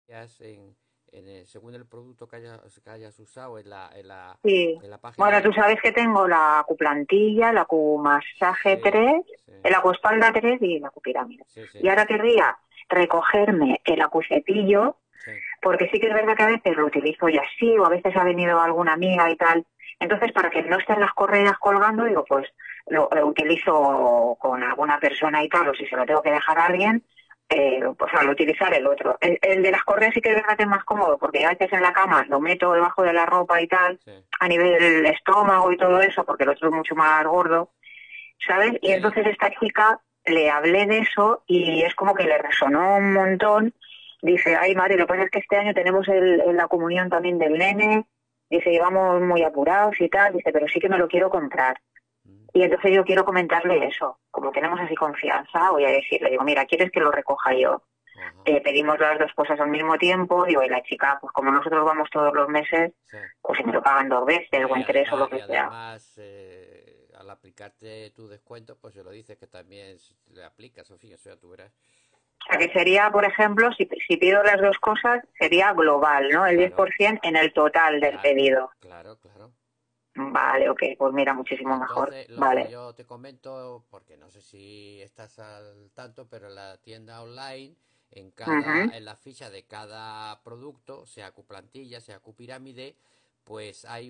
según el producto que hayas usado Sí. en la página Bueno, web. tú sabes que tengo la acuplantilla, la acumasaje Sí, 3, sí, el acuespalda 3 y la acupirámide. sí, sí, Y ahora querría recogerme el acucepillo, sí. porque sí que es verdad que a veces lo utilizo y así, o a veces ha venido alguna amiga y tal. Entonces, para que no estén las correas colgando, digo, pues lo utilizo con alguna persona y tal, o si se lo tengo que dejar a alguien, pues al utilizar el otro. El de las correas sí que es verdad que es más cómodo, porque a veces en la cama lo meto debajo de la ropa y tal, Sí, a nivel del estómago y todo eso, porque el otro es mucho más gordo, ¿sabes? Y sí, entonces esta chica le hablé de eso y es como que le resonó un montón. Dice, ay madre, lo que pasa es que este año tenemos la comunión también del nene. Dice, íbamos muy apurados y tal. Dice, pero sí que me lo quiero comprar. mm, Y entonces yo quiero comentarle eso. Como tenemos así confianza, voy a decirle, digo, mira, ¿quieres que lo recoja yo? ajá, Pedimos las dos cosas al mismo tiempo. Digo, y la chica, pues como nosotros vamos todos los meses, sí. pues si me lo pagan dos veces No, o en tres o lo que sea. al aplicarte tu descuento, pues se lo dices que también le aplicas, en fin, eso ya tú verás. O sea, que sería, por ejemplo, si pido las dos cosas, sería global, ¿no? El diez Claro, por ciento en el total del claro, pedido. claro, claro. Vale, ok, pues mira, muchísimo mejor. Entonces, lo que Vale. yo te comento, porque no sé si estás al tanto, pero en la tienda online, Ujú. en la ficha de cada producto, sea Cuplantilla, sea Cupirámide, pues hay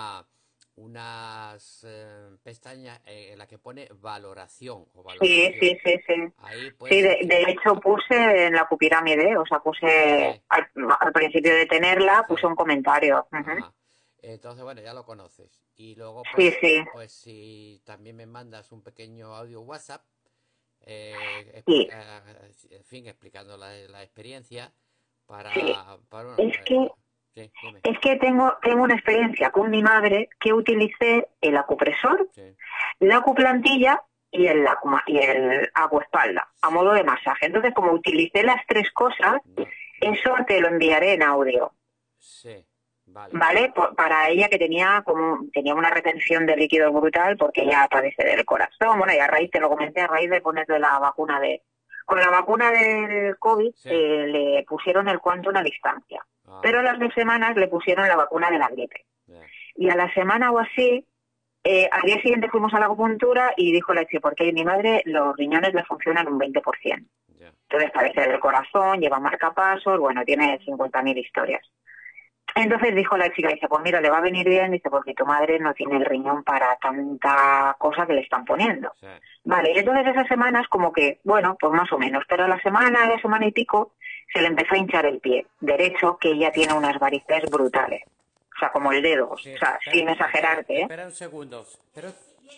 unas pestañas en la que pone valoración o Sí, valoración. sí, sí, sí. Ahí Sí, puedes de hecho puse en la cupirámide, o sea, puse sí, al principio de tenerla, puse sí, un comentario. Ujú. ajá. Entonces, bueno, ya lo conoces. Y luego, Sí, sí, pues si también me mandas un pequeño audio WhatsApp, sí, en fin, explicando la experiencia sí. para Es que sí, dime. Es que tengo una experiencia con mi madre que utilicé el acupresor, Sí, la acuplantilla y el acuespalda a modo de masaje. Entonces, como utilicé las tres cosas, no, no, eso te lo enviaré en audio, sí, vale. ¿vale? Para ella que tenía una retención de líquido brutal porque ella padece del corazón. Bueno, y a raíz, te lo comenté, a raíz de ponerle la vacuna con la vacuna del COVID Sí, le pusieron el Quantum a distancia. Pero a ajá, las 2 semanas le pusieron la vacuna de la gripe. ya, Y a la semana o así, al día siguiente fuimos a la acupuntura y dijo la chica, porque mi madre los riñones le funcionan un 20%. ya, Entonces padece del corazón, lleva marcapasos, bueno, tiene 50.000 historias. Entonces dijo la chica, dice, pues mira, le va a venir bien, dice, porque tu madre no tiene el riñón para tanta cosa que le están poniendo. sí, Vale, y entonces esas semanas como que, bueno, pues más o menos, pero a la semana y pico, se le empezó a hinchar el pie derecho, que ella tiene unas varices brutales. O sea, como el dedo, o sí, sea, sin exagerarte, ¿eh? espera un segundo. Pero...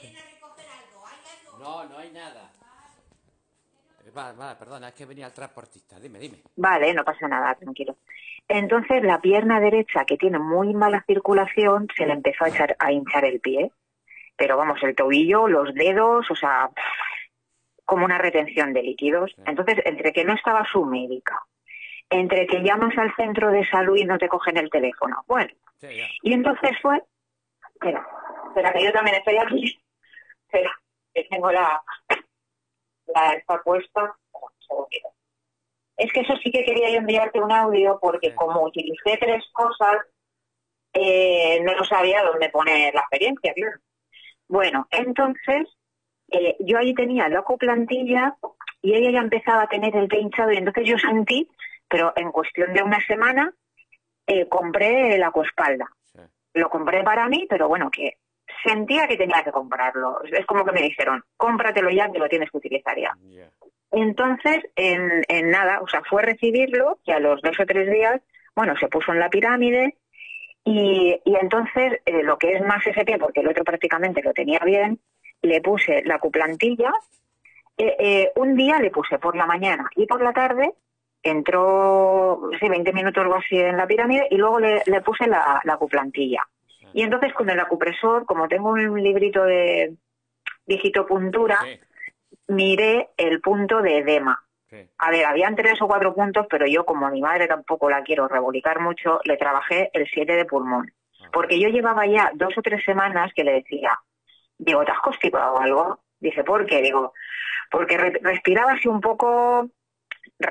No, no hay nada. Vale, vale, perdona, es que venía el transportista. Dime, dime. Vale, no pasa nada, tranquilo. Entonces la pierna derecha, que tiene muy mala circulación, se le empezó a hinchar el pie. Pero vamos, el tobillo, los dedos, o sea, como una retención de líquidos. Sí, Entonces, entre que no estaba su médica, entre que llamas al centro de salud y no te cogen el teléfono. Bueno, sí, ya. y entonces fue, espera, que yo también estoy aquí. Espera, que tengo la esta puesta. Un segundito. Es que eso sí que quería yo enviarte un audio Sí, porque como utilicé tres cosas, no sabía dónde poner la experiencia, claro. Bueno, entonces yo ahí tenía loco plantilla y ella ya empezaba a tener el pie hinchado y entonces yo sentí, pero en cuestión de una semana, compré el acuespalda. sí, Lo compré para mí, pero bueno, que sentía que tenía que comprarlo. Es como que me dijeron, cómpratelo ya que lo tienes que utilizar ya. ya. Entonces, en nada, o sea, fue recibirlo y a los 2 o 3 días, bueno, se puso en la pirámide y entonces lo que es más ese pie, porque el otro prácticamente lo tenía bien, le puse la cuplantilla. Un día le puse por la mañana y por la tarde, entró, sí, 20 minutos o así en la pirámide y luego le puse la acuplantilla. Sí, Y entonces con el acupresor, como tengo un librito de digitopuntura, sí, miré el punto de edema. sí, A ver, habían 3 o 4 puntos, pero yo, como a mi madre tampoco la quiero rebolicar mucho, le trabajé el 7 de pulmón. ajá, Porque yo llevaba ya 2 o 3 semanas que le decía, digo, ¿te has constipado algo? Dice, ¿por qué? Digo, porque respiraba así un poco raro.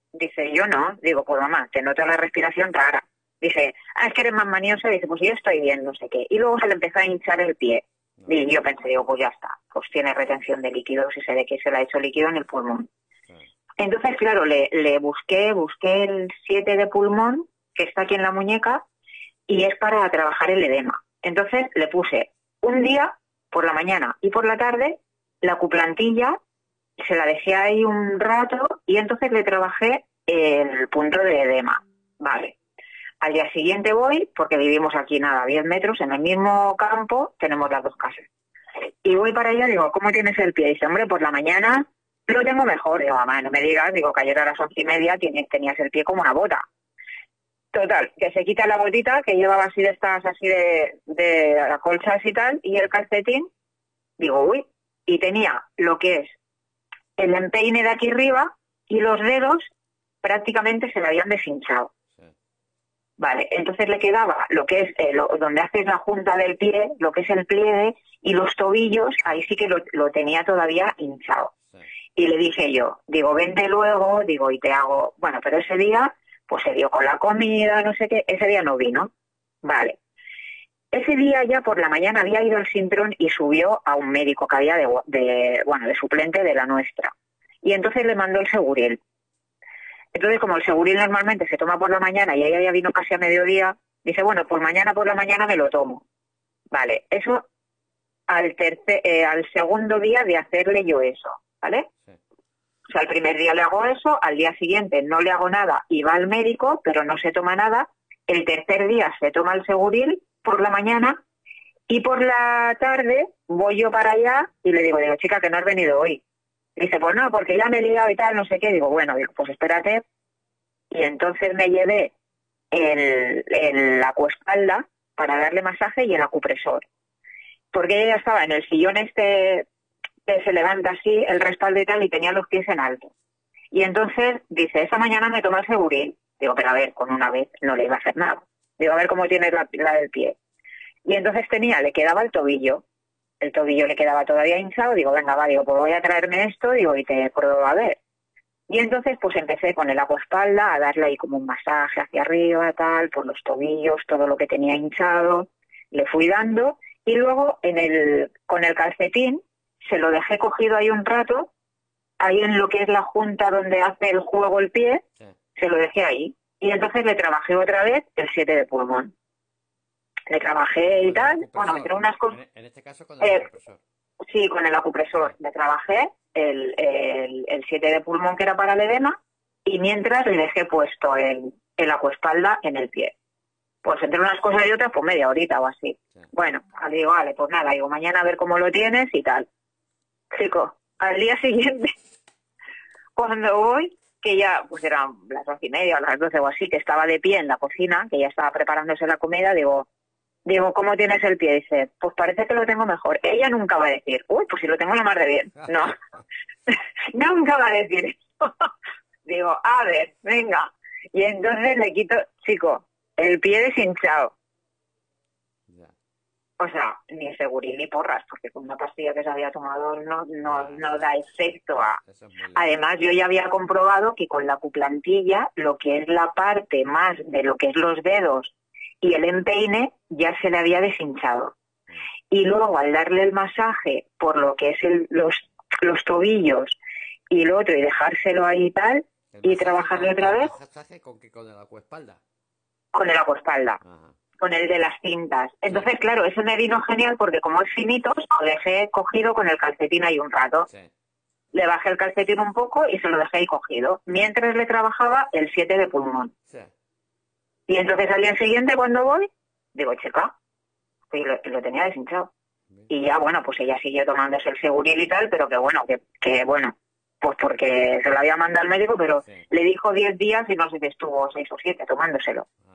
Dice, yo no. Digo, pues mamá, te noto la respiración rara. Dice, es que eres más maniosa. Dice, pues yo estoy bien, no sé qué. Y luego se le empezó a hinchar el pie. No. Y yo pensé, digo, pues ya está. Pues tiene retención de líquidos y se ve que se le ha hecho líquido en el pulmón. Sí. Entonces, claro, le busqué el 7 de pulmón, que está aquí en la muñeca, y es para trabajar el edema. Entonces le puse un día, por la mañana y por la tarde, la acuplantilla, se la dejé ahí un rato y entonces le trabajé el punto de edema. Vale. Al día siguiente voy, porque vivimos aquí nada, 10 metros, en el mismo campo tenemos las dos casas. Y voy para allá, digo, ¿cómo tienes el pie? Dice, hombre, por la mañana lo tengo mejor. Digo, mamá, no me digas, digo, que ayer a las 11:30 tenías el pie como una bota. Total, que se quita la botita, que llevaba así de estas, así de acolchas y tal, y el calcetín, digo, uy, y tenía lo que es el empeine de aquí arriba y los dedos prácticamente se le habían deshinchado. Sí. Vale, entonces le quedaba lo que es donde haces la junta del pie, lo que es el pliegue, y los tobillos, ahí sí que lo tenía todavía hinchado. Sí. Y le dije yo, digo, vente luego, digo, y te hago, bueno, pero ese día, pues se dio con la comida, no sé qué, ese día no vino. Vale. Ese día ya por la mañana había ido al Sintrón y subió a un médico que había de suplente de la nuestra. Y entonces le mandó el seguril. Entonces, como el seguril normalmente se toma por la mañana y ella ya vino casi a mediodía, dice, bueno, por la mañana me lo tomo. Vale, eso al segundo día de hacerle yo eso, ¿vale? Sí. O sea, el primer día le hago eso, al día siguiente no le hago nada y va al médico, pero no se toma nada. El tercer día se toma el seguril por la mañana y por la tarde voy yo para allá y le digo, chica, que no has venido hoy. Dice, pues no, porque ya me he liado y tal, no sé qué. Digo, bueno, pues espérate. Y entonces me llevé el acuespalda para darle masaje y el acupresor. Porque ella estaba en el sillón este que se levanta así, el respaldo y tal, y tenía los pies en alto. Y entonces dice, esa mañana me toma el seguril. Digo, pero a ver, con una vez no le iba a hacer nada. Digo, a ver cómo tienes la del pie. Y entonces le quedaba el tobillo le quedaba todavía hinchado, digo, venga, va, digo, pues voy a traerme esto, digo, y te pruebo a ver. Y entonces pues empecé con el acuespalda a darle ahí como un masaje hacia arriba, tal, por los tobillos, todo lo que tenía hinchado, le fui dando, y luego con el calcetín se lo dejé cogido ahí un rato, ahí en lo que es la junta donde hace el juego el pie, Sí. se lo dejé ahí. Y entonces le trabajé otra vez el 7 de pulmón. Le trabajé y Con el tal, bueno, acupresor, entre unas cosas. en este caso con el acupresor. Sí, con el acupresor. Sí. Le trabajé el 7 de pulmón que era para el edema y mientras le dejé puesto el acuespalda en el pie. Pues entre unas cosas y otras, pues media horita o así. Sí. Bueno, digo, vale, pues nada, digo, mañana a ver cómo lo tienes y tal. Chico, al día siguiente, cuando voy, que ya, pues eran las 11:30 o las 12 o así, que estaba de pie en la cocina, que ya estaba preparándose la comida, digo, ¿cómo tienes el pie? Dice, pues parece que lo tengo mejor. Ella nunca va a decir, uy, pues si lo tengo lo más de bien. No, nunca va a decir eso. Digo, a ver, venga. Y entonces le quito, chico, el pie deshinchado. Ya. O sea, ni seguril ni porras, porque con una pastilla que se había tomado no da efecto a... Eso es muy lento. Además, yo ya había comprobado que con la acuplantilla, lo que es la parte más de lo que es los dedos y el empeine, ya se le había deshinchado. Y luego, al darle el masaje por lo que es los tobillos y lo otro, y dejárselo ahí y tal, y trabajarle otra vez ¿El masaje con qué? ¿Con el acuespalda? con el acuespalda. Ajá. Con el de las cintas. Entonces, Sí. claro, eso me vino genial porque como es finito, lo dejé cogido con el calcetín ahí un rato. Sí. Le bajé el calcetín un poco y se lo dejé ahí cogido. Mientras le trabajaba el 7 de pulmón. Sí. Y entonces al día siguiente cuando voy, digo, chica, y lo tenía deshinchado. Y ya, bueno, pues ella siguió tomándose el seguril y tal, pero que bueno, pues porque se lo había mandado al médico, pero Sí. le dijo 10 días y no sé si estuvo 6 o 7 tomándoselo. Ah.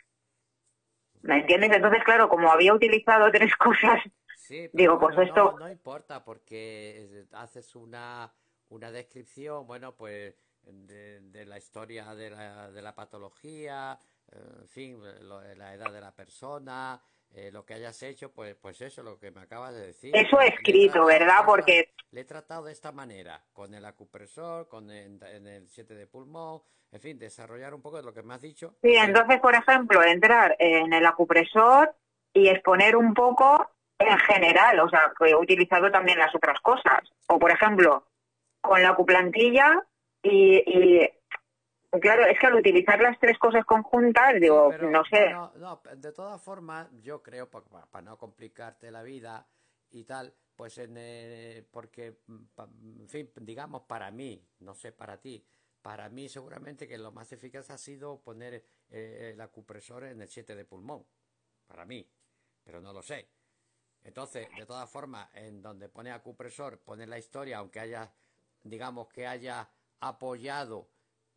¿Me entiendes? Entonces, claro, como había utilizado 3 cosas, Sí, pero digo, bueno, pues esto... no importa porque haces una descripción, bueno, pues de la historia de la patología, en fin, la edad de la persona, lo que hayas hecho, pues eso, lo que me acabas de decir. Eso escrito, ¿verdad? Porque Le he tratado de esta manera, con el acupresor, en el 7 de pulmón, en fin, desarrollar un poco de lo que me has dicho. sí, entonces, por ejemplo, entrar en el acupresor y exponer un poco en general, o sea, que he utilizado también las otras cosas. O, por ejemplo, con la acuplantilla y claro, es que al utilizar las tres cosas conjuntas, Sí, digo, pero no sé, bueno, no, de todas formas, yo creo, para no complicarte la vida y tal, pues porque, en fin, digamos para mí, no sé para ti, para mí seguramente que lo más eficaz ha sido poner el acupresor en el 7 de pulmón, para mí, pero no lo sé. Entonces, de todas formas, en donde pone acupresor, pone la historia, aunque haya, digamos que haya apoyado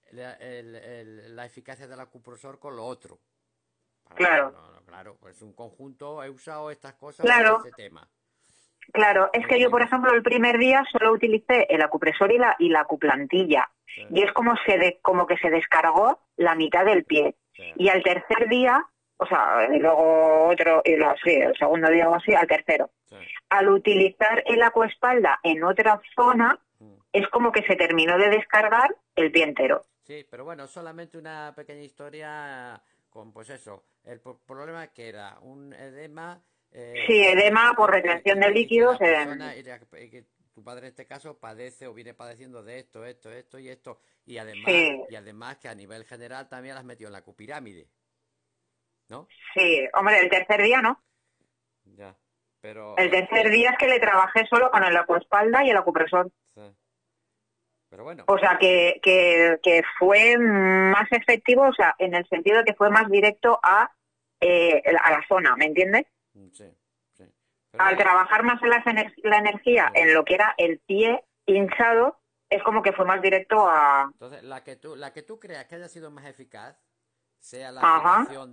la eficacia del acupresor con lo otro. claro, Claro, pues un conjunto, he usado estas cosas para claro, ese tema. claro. Es ¿Me que yo, por entiendes? ejemplo, el primer día solo utilicé el acupresor y la acuplantilla. Sí, Y es como, como que se descargó la mitad del pie. sí, Y al tercer día, o sea, y luego otro, sí, el segundo día o así, al tercero. sí. Al utilizar el acuespalda en otra zona, Mm. es como que se terminó de descargar el pie entero. Sí, pero bueno, solamente una pequeña historia con, pues eso, el problema que era un edema Sí, edema por retención de y que líquidos. la persona, y que tu padre en este caso padece o viene padeciendo de esto y esto, Sí, y además que a nivel general también las metió en la cupirámide, ¿no? sí. Hombre, el tercer día no. Ya, pero, El tercer día es que le trabajé solo con el acuespalda y el acupresor. sí, pero bueno, O sea, que fue más efectivo, o sea, en el sentido de que fue más directo a la zona, ¿me entiendes? sí, sí, pero Al bueno, trabajar más en la energía sí. en lo que era el pie hinchado, es como que fue más directo a... Entonces, la que tú creas que haya sido más eficaz, sea la Ajá. aplicación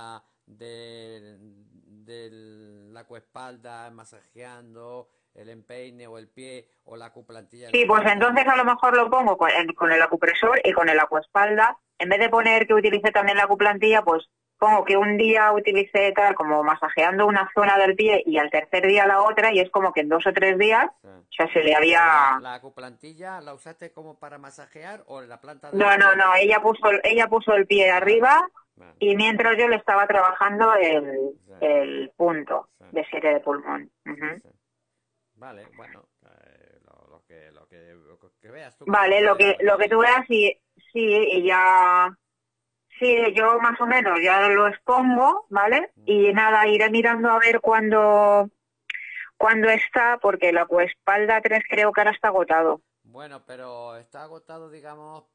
de la coespalda, masajeando, el empeine o el pie, o la acuplantilla en Sí, la pues punta. entonces a lo mejor lo pongo con el acupresor y con el acuespalda. En vez de poner que utilice también la acuplantilla, pues pongo que un día utilicé tal como masajeando una zona del pie y al tercer día la otra y es como que en 2 o 3 días, Sí. o sea, se le Pero había... la acuplantilla la usaste como para masajear o en la planta del No, no, pie. no, ella puso el pie Vale, arriba vale. y mientras yo le estaba trabajando Sí, el punto sí, de 7 de pulmón. sí, Ujú. sí. Vale, bueno, lo que veas tú que te Vale, lo puede que, lo que poner. tú veas, sí, sí, y ya... Sí, yo más o menos ya lo expongo, ¿vale? Mm. Y nada, iré mirando a ver cuándo está, porque la coespalda 3 creo que ahora está agotado. Bueno, pero está agotado, digamos,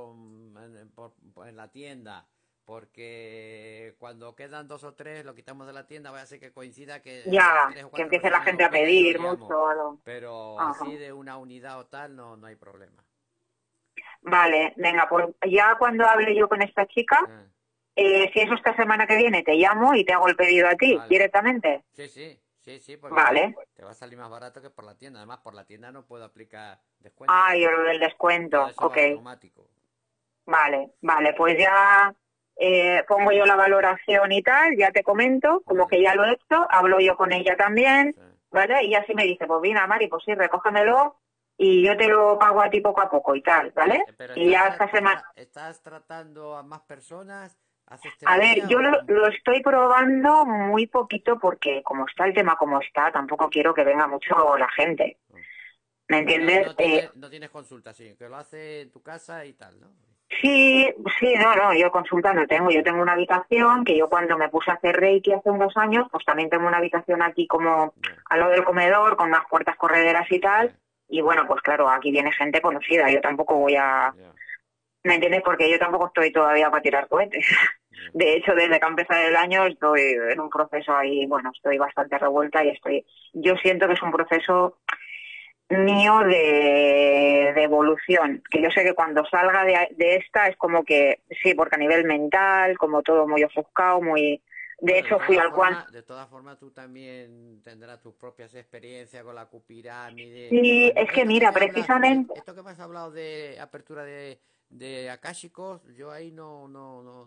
en la tienda, porque cuando quedan dos o tres, lo quitamos de la tienda, vaya a ser que coincida que Ya, tres o que cuatro empiece la personas gente nos a pida y lo pedir liamos. mucho. Algo. Pero Ajá. así de una unidad o tal, no hay problema. Vale, venga, pues ya cuando hable yo con esta chica, Eh, si eso esta semana que viene, te llamo y te hago el pedido a ti vale. directamente. Sí, porque Vale. te va a salir más barato que por la tienda. Además, por la tienda no puedo aplicar descuento. Ah, y lo del Ya descuento. eso va Ok. automático. Vale, vale, pues ya pongo yo la valoración y tal, ya te comento, como Vale. que ya lo he hecho, hablo yo con ella también, Sí. ¿vale? Y así me dice, pues mira, Mari, pues sí, recógemelo y yo te lo pago a ti poco a poco y tal, ¿vale? Pero Y ya esta semana... estás tratando a más personas, haces A ver, terapia yo o cómo. lo estoy probando muy poquito porque como está el tema como está, tampoco quiero que venga mucho la gente, ¿me Pero entiendes? no tienes consulta, sí, que lo hace en tu casa y tal, ¿no? Sí, sí, no, no, yo consulta no tengo. Yo tengo una habitación que yo cuando me puse a hacer Reiki hace unos años, pues también tengo una habitación aquí como Ya, al lado del comedor con unas puertas correderas y sí, tal. Y bueno, pues claro, aquí viene gente conocida. Yo tampoco voy a... ya, ¿Me entiendes? Porque yo tampoco estoy todavía para tirar cohetes. ya. De hecho, desde que ha empezado el año estoy en un proceso ahí, bueno, estoy bastante revuelta y estoy... Yo siento que es un proceso mío de evolución, que yo sé que cuando salga de esta es como que, sí, porque a nivel mental, como todo muy ofuscado, muy... De Bueno, hecho, fui al cual... de todas formas, tú también tendrás tus propias experiencias con la cupirámide. Sí, es que mira, precisamente... Esto que me has hablado de apertura de akáshicos, yo ahí no te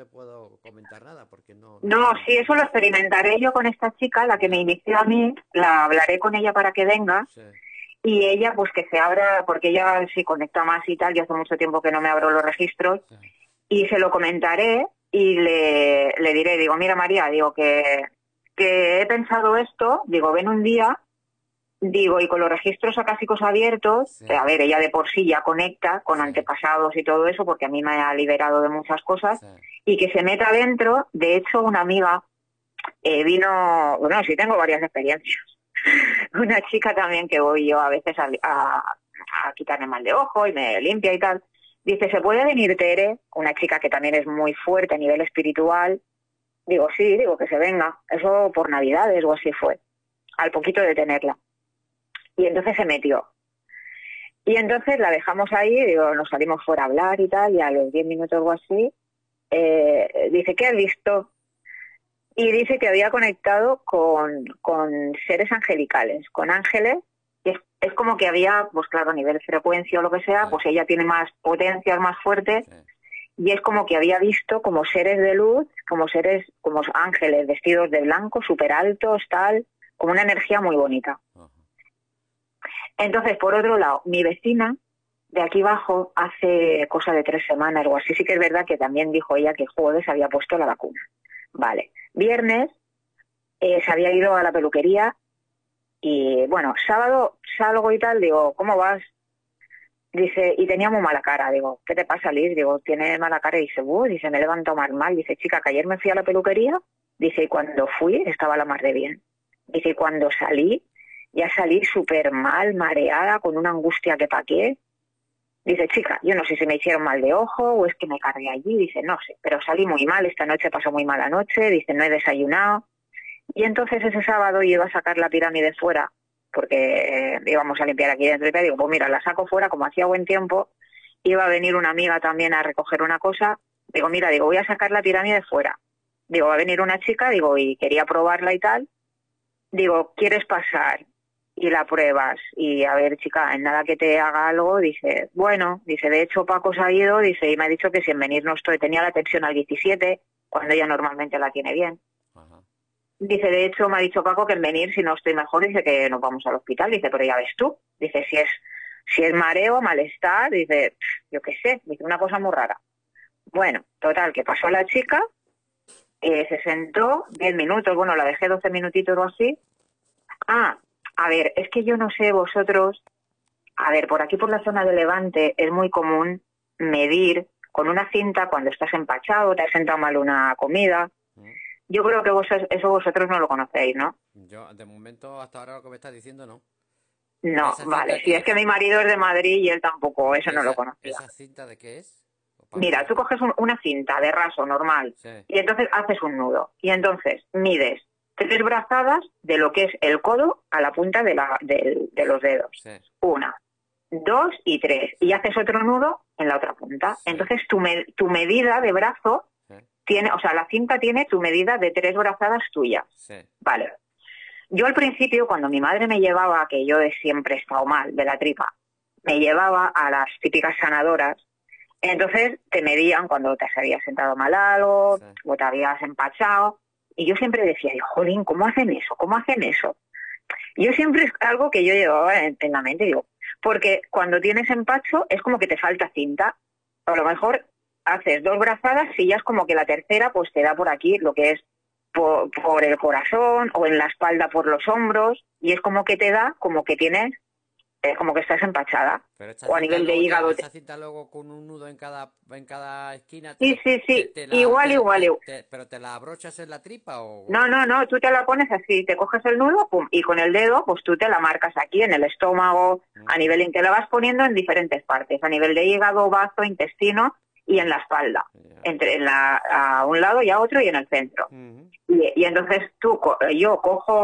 te puedo comentar nada porque no No, tengo... sí, eso lo experimentaré yo con esta chica, la que me Ya, inició a mí, la hablaré con ella para que venga sí, y ella pues que se abra, porque ella sí conecta más y tal, yo hace mucho tiempo que no me abro los registros sí, y se lo comentaré y le diré, digo, mira María, digo que he pensado esto, digo, ven un día, digo, y con los registros acásicos abiertos, sí, a ver, ella de por sí ya conecta con sí, antepasados y todo eso, porque a mí me ha liberado de muchas cosas, sí, y que se meta dentro. De hecho, una amiga vino, bueno, sí tengo varias experiencias. Una chica también que voy yo a veces a quitarme mal de ojo y me limpia y tal. Dice, ¿se puede venir Tere? Una chica que también es muy fuerte a nivel espiritual. Digo, sí, digo que se venga. Eso por Navidades o así fue, al poquito de tenerla. Y entonces se metió. Y entonces la dejamos ahí, digo, nos salimos fuera a hablar y tal, y a los 10 minutos o así, dice, ¿qué has visto? Y dice que había conectado con seres angelicales, con ángeles, y es como que había, pues claro, a nivel frecuencia o lo que sea, sí, pues ella tiene más potencias, más fuertes, sí, y es como que había visto como seres de luz, como seres, como ángeles vestidos de blanco, súper altos, tal, como una energía muy bonita. ajá, Entonces, por otro lado, mi vecina de aquí abajo hace cosa de 3 semanas o así, sí que es verdad que también dijo ella que el jueves había puesto la vacuna. Vale. Viernes se había ido a la peluquería y, bueno, sábado salgo y tal, digo, ¿cómo vas? Dice, y tenía muy mala cara. Digo, ¿qué te pasa, Liz? Digo, tiene mala cara. Y dice, dice, me he levantado mal. Dice, chica, que ayer me fui a la peluquería. Dice, y cuando fui estaba la mar de bien. Dice, y cuando salí, ya salí súper mal, mareada, con una angustia que pa' qué. Dice, chica, yo no sé si me hicieron mal de ojo o es que me cargué allí. Dice, no sé, pero salí muy mal, esta noche pasó muy mala noche. Dice, no he desayunado. Y entonces ese sábado iba a sacar la pirámide fuera, porque íbamos a limpiar aquí dentro y te digo, pues mira, la saco fuera, como hacía buen tiempo, iba a venir una amiga también a recoger una cosa. Digo, mira, digo, voy a sacar la pirámide fuera. Digo, va a venir una chica, digo, y quería probarla y tal. Digo, ¿quieres pasar? Y la pruebas. Y a ver, chica, en nada que te haga algo, dice, bueno, dice, de hecho Paco se ha ido, dice, y me ha dicho que si en venir no estoy, tenía la tensión al 17, cuando ella normalmente la tiene bien. ajá, Dice, de hecho, me ha dicho Paco que en venir, si no estoy mejor, dice que nos vamos al hospital. Dice, pero ya ves tú. Dice, si es mareo, malestar, dice, yo qué sé, dice, una cosa muy rara. Bueno, total, que pasó la chica, se sentó 10 minutos, bueno, la dejé 12 minutitos o así. Ah, a ver, es que yo no sé vosotros, a ver, por aquí por la zona de Levante es muy común medir con una cinta cuando estás empachado, te has sentado mal una comida. mm. Yo creo que eso vosotros no lo conocéis, ¿no? Yo, de momento, hasta ahora lo que me estás diciendo, no. No, ¿Esa cinta vale. Si qué es que es? mi marido es de Madrid y él tampoco, eso no lo conocía. ¿Esa cinta de qué es? Para Mira, tú empezar. coges una cinta de raso normal Sí, y entonces haces un nudo. Y sí, entonces mides 3 brazadas de lo que es el codo a la punta de los dedos. sí, 1, 2 y 3. Y haces otro nudo en la otra punta. sí, Entonces tu medida de brazo sí, tiene, o sea, la cinta tiene tu medida de 3 brazadas tuyas. sí, Vale. Yo al principio, cuando mi madre me llevaba, que yo siempre he estado mal de la tripa, me llevaba a las típicas sanadoras, entonces te medían cuando te habías sentado mal algo sí. o te habías empachado, y yo siempre decía, jolín, ¿cómo hacen eso? ¿Cómo hacen eso? Yo siempre es algo que yo llevaba en la mente, digo, porque cuando tienes empacho es como que te falta cinta, a lo mejor haces 2 brazadas y ya es como que la tercera pues te da por aquí lo que es por el corazón o en la espalda por los hombros y es como que te da como que tienes, como que estás empachada Pero esta o a cinta nivel de luego hígado. esta cinta luego con un nudo en cada esquina Sí, sí, sí, pero te la abrochas en la tripa o... No, no, no, tú te la pones así, te coges el nudo, pum, y con el dedo, pues tú te la marcas aquí en el estómago, Mm, a nivel, te la vas poniendo en diferentes partes, a nivel de hígado, bazo, intestino y en la espalda, ya. a un lado y a otro y en el centro. Ujú, Y entonces yo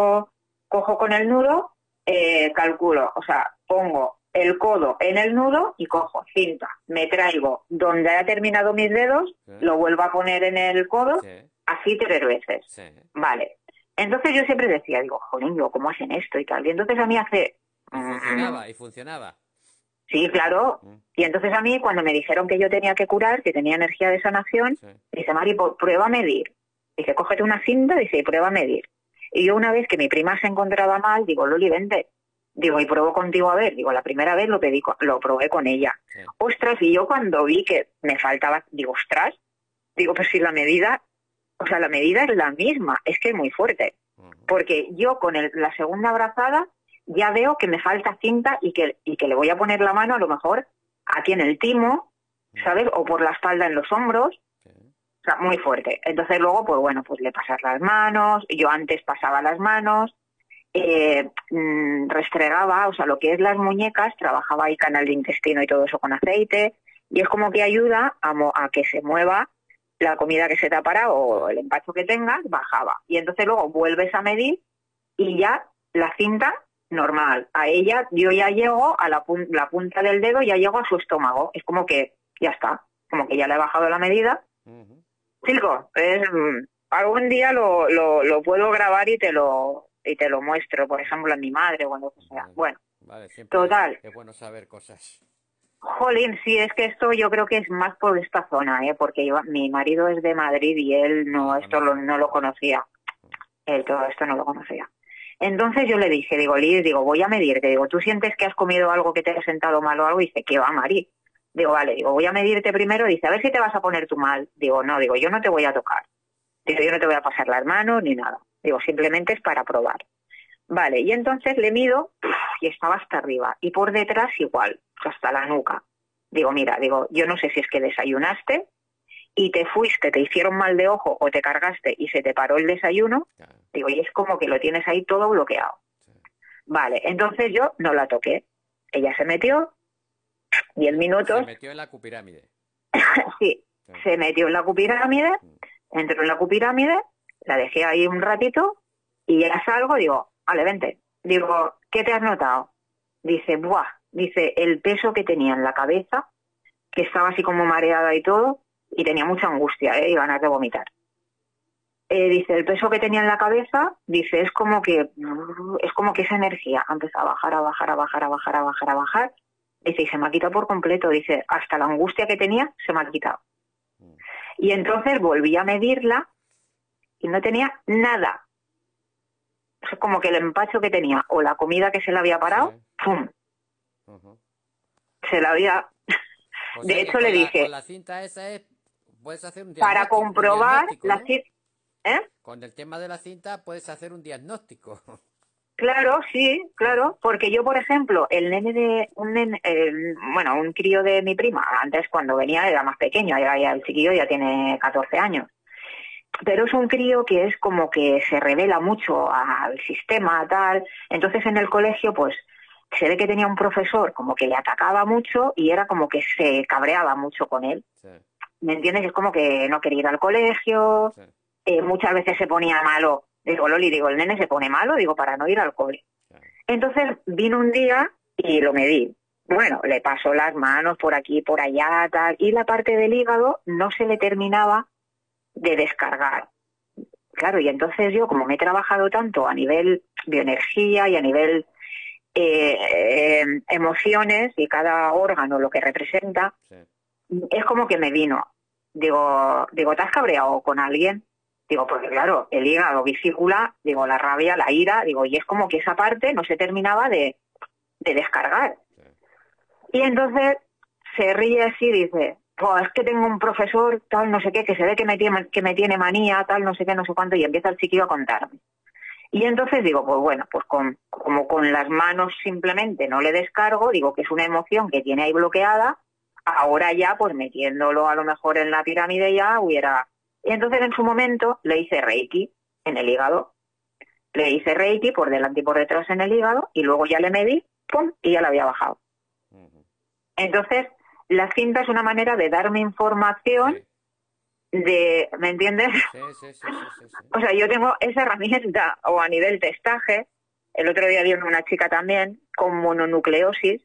cojo con el nudo, calculo, o sea, pongo el codo en el nudo y cojo cinta, me traigo donde ha terminado mis dedos, sí, lo vuelvo a poner en el codo, sí, así 3 veces. sí. Vale. Entonces yo siempre decía, digo, jolín, digo, ¿cómo hacen esto y tal? Y entonces a mí hace... Y funcionaba, y funcionaba. Sí, claro. Y entonces a mí, cuando me dijeron que yo tenía que curar, que tenía energía de sanación, Sí. dice, Mari, prueba a medir. Dice, cógete una cinta, dice, y prueba a medir. Y yo una vez que mi prima se encontraba mal, digo, Loli, vente. Digo, y pruebo contigo a ver. Digo, la primera vez lo probé con ella. Sí. Ostras, y yo cuando vi que me faltaba, digo, ostras, digo, pues si la medida, o sea, la medida es la misma, es que es muy fuerte. Porque yo con la segunda abrazada ya veo que me falta cinta y que le voy a poner la mano a lo mejor aquí en el timo, ¿sabes? O por la espalda en los hombros. Sí. O sea, muy fuerte. Entonces luego, pues bueno, pues le pasas las manos, yo antes pasaba las manos, restregaba, o sea, lo que es las muñecas, trabajaba ahí canal de intestino y todo eso con aceite, y es como que ayuda a que se mueva la comida que se te ha parado o el empacho que tengas, bajaba. Y entonces luego vuelves a medir y ya la cinta normal. A ella yo ya llego a la punta del dedo, ya llego a su estómago. Es como que ya está, como que ya le he bajado la medida. Chico, algún día lo puedo grabar y te lo muestro, por ejemplo, a mi madre o cuando sea. Vale. Bueno, Vale, siempre total. es bueno saber cosas. Jolín, sí, es que esto yo creo que es más por esta zona, porque mi marido es de Madrid y él No lo conoce. no lo conocía. Él todo esto no lo conocía. Entonces yo le dije, digo, Liz, digo, voy a medirte. Digo, ¿tú sientes que has comido algo que te ha sentado mal o algo? Y dice, ¿qué va, Mari? Digo, vale, digo, voy a medirte primero. Dice, a ver si te vas a poner tú mal. Digo, no, digo, yo no te voy a tocar. Digo, yo no te voy a pasar las manos ni nada. Digo, simplemente es para probar. Vale, y entonces le mido y estaba hasta arriba. Y por detrás igual, hasta la nuca. Digo, mira, digo, yo no sé si es que desayunaste y te fuiste, te hicieron mal de ojo o te cargaste y se te paró el desayuno. Claro. Digo, y es como que lo tienes ahí todo bloqueado. Sí. Vale, entonces yo no la toqué. Ella se metió, 10 Se minutos, metió en la cupirámide. sí, Sí. se metió en la cupirámide, entró en la cupirámide, la dejé ahí un ratito y ya salgo, digo, vale, vente. Digo, ¿qué te has notado? Dice, buah, dice, el peso que tenía en la cabeza, que estaba así como mareada y todo, y tenía mucha angustia, y ganas de vomitar. Dice, el peso que tenía en la cabeza, dice, es como que esa energía ha empezado a bajar, a bajar, a bajar, a bajar, a bajar, a bajar. Dice, y se me ha quitado por completo. Dice, hasta la angustia que tenía se me ha quitado. Y entonces volví a medirla y no tenía nada. O sea, como que el empacho que tenía o la comida que se le había parado, Sí. ¡pum! Ujú. Se la había... O De sea que hecho, le con dije, la cinta esa puedes hacer para un comprobar diagnóstico, la ¿no? cinta... ¿Eh? Con el tema de la cinta puedes hacer un diagnóstico. Claro, sí, claro, porque yo, por ejemplo, un crío de mi prima, antes cuando venía era más pequeño, ya el chiquillo ya tiene 14 años, pero es un crío que es como que se revela mucho al sistema, tal, entonces en el colegio, pues, se ve que tenía un profesor como que le atacaba mucho y era como que se cabreaba mucho con él, Sí, ¿me entiendes? Es como que no quería ir al colegio, sí, muchas veces se ponía malo. Digo, Loli, digo, el nene se pone malo, digo, para no ir al cole. claro. Entonces vino un día y lo medí. Bueno, le pasó las manos por aquí, por allá, tal, y la parte del hígado no se le terminaba de descargar. Claro, y entonces yo, como me he trabajado tanto a nivel bioenergía y a nivel emociones y cada órgano lo que representa, Sí. es como que me vino. Digo, ¿te has cabreado con alguien? Digo, porque claro, el hígado, vesícula, digo, la rabia, la ira, digo, y es como que esa parte no se terminaba de descargar. Sí. Y entonces se ríe así y dice, pues es que tengo un profesor, tal, no sé qué, que se ve que me tiene manía, tal, no sé qué, no sé cuánto, y empieza el chiquillo a contarme. Y entonces digo, pues bueno, pues como con las manos simplemente no le descargo, digo que es una emoción que tiene ahí bloqueada, ahora ya, pues metiéndolo a lo mejor en la pirámide ya hubiera... Y entonces en su momento le hice Reiki en el hígado. Le hice Reiki por delante y por detrás en el hígado y luego ya le medí, ¡pum!, y ya la había bajado. Ujú. Entonces, la cinta es una manera de darme información Sí. ¿me entiendes? Sí, sí, sí, sí, sí, sí. O sea, yo tengo esa herramienta, o a nivel testaje, el otro día vino una chica también con mononucleosis,